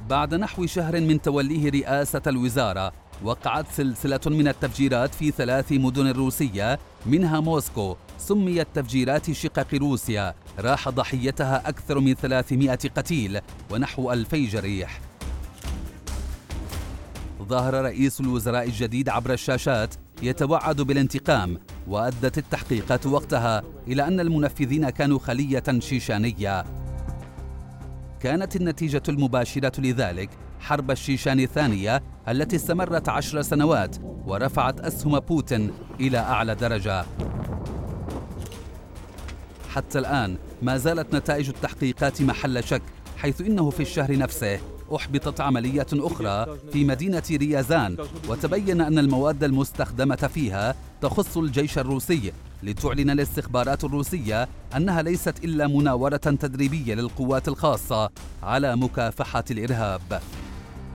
بعد نحو شهر من توليه رئاسة الوزارة، وقعت سلسلة من التفجيرات في 3 مدن روسية منها موسكو، سميت تفجيرات شقق روسيا، راح ضحيتها أكثر من 300 قتيل ونحو 2000 جريح. ظهر رئيس الوزراء الجديد عبر الشاشات يتوعد بالانتقام، وأدت التحقيقات وقتها إلى أن المنفذين كانوا خلية شيشانية. كانت النتيجة المباشرة لذلك حرب الشيشان الثانية التي استمرت 10 سنوات ورفعت أسهم بوتين إلى أعلى درجة. حتى الآن ما زالت نتائج التحقيقات محل شك، حيث إنه في الشهر نفسه أحبطت عملية أخرى في مدينة ريازان، وتبين أن المواد المستخدمة فيها تخص الجيش الروسي، لتعلن الاستخبارات الروسية أنها ليست إلا مناورة تدريبية للقوات الخاصة على مكافحة الإرهاب.